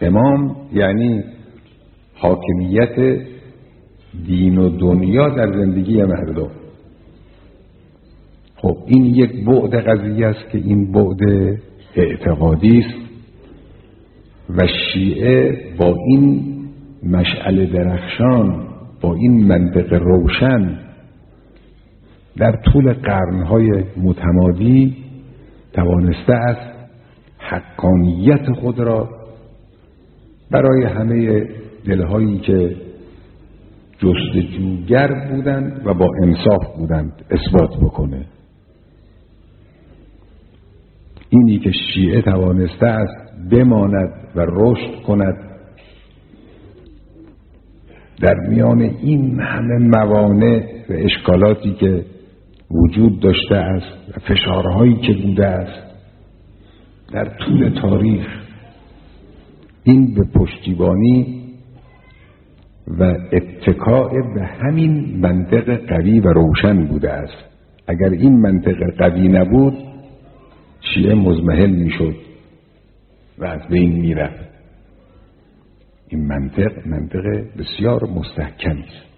امام یعنی حاکمیت دین و دنیا در زندگی مردم. خب این یک بعد قضیه است که این بعد اعتقادی است و شیعه با این مشعل درخشان، با این منطق روشن در طول قرنهای متمادی توانسته است حقانیت خود را برای همه دلهایی که جستجوگر بودند و با انصاف بودند اثبات بکنه. اینی که شیعه توانسته است بماند و رشد کند در میان این همه موانع و اشکالاتی که وجود داشته است و فشارهایی که بوده است در طول تاریخ، این به پشتیبانی و اتکاء به همین منطق قوی و روشن بوده است. اگر این منطق قوی نبود شیعه مضمحل میشد و از بین میرفت. این منطق بسیار مستحکمی است.